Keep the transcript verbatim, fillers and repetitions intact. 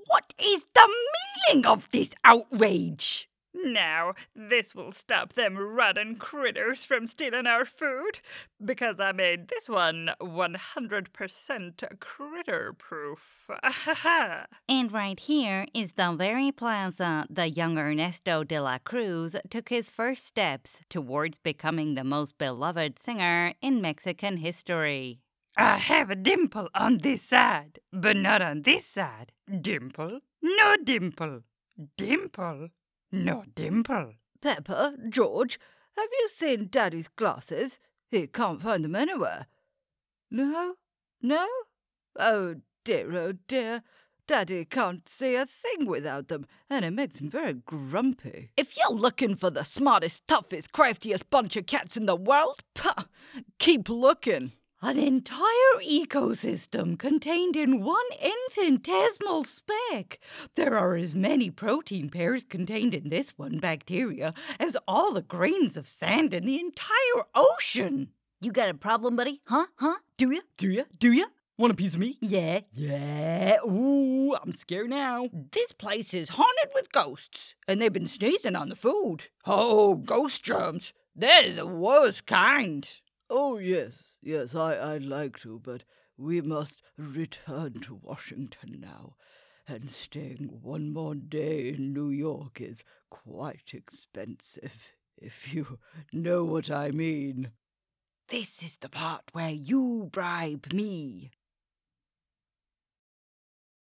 What is the meaning of this outrage? Now, this will stop them rotten critters from stealing our food, because I made this one one hundred percent critter-proof. And right here is the very plaza the young Ernesto de la Cruz took his first steps towards becoming the most beloved singer in Mexican history. I have a dimple on this side, but not on this side. Dimple, no dimple. Dimple, no dimple. Pepper, George, have you seen Daddy's glasses? He can't find them anywhere. No? No? Oh dear, oh dear. Daddy can't see a thing without them, and it makes him very grumpy. If you're looking for the smartest, toughest, craftiest bunch of cats in the world, pah, keep looking. An entire ecosystem contained in one infinitesimal speck. There are as many protein pairs contained in this one bacteria as all the grains of sand in the entire ocean. You got a problem, buddy? Huh? Huh? Do ya? Do ya? Do ya? Want a piece of me? Yeah, yeah. Ooh, I'm scared now. This place is haunted with ghosts, and they've been sneezing on the food. Oh, ghost germs. They're the worst kind. Oh, yes, yes, I, I'd like to, but we must return to Washington now, and staying one more day in New York is quite expensive, if you know what I mean. This is the part where you bribe me.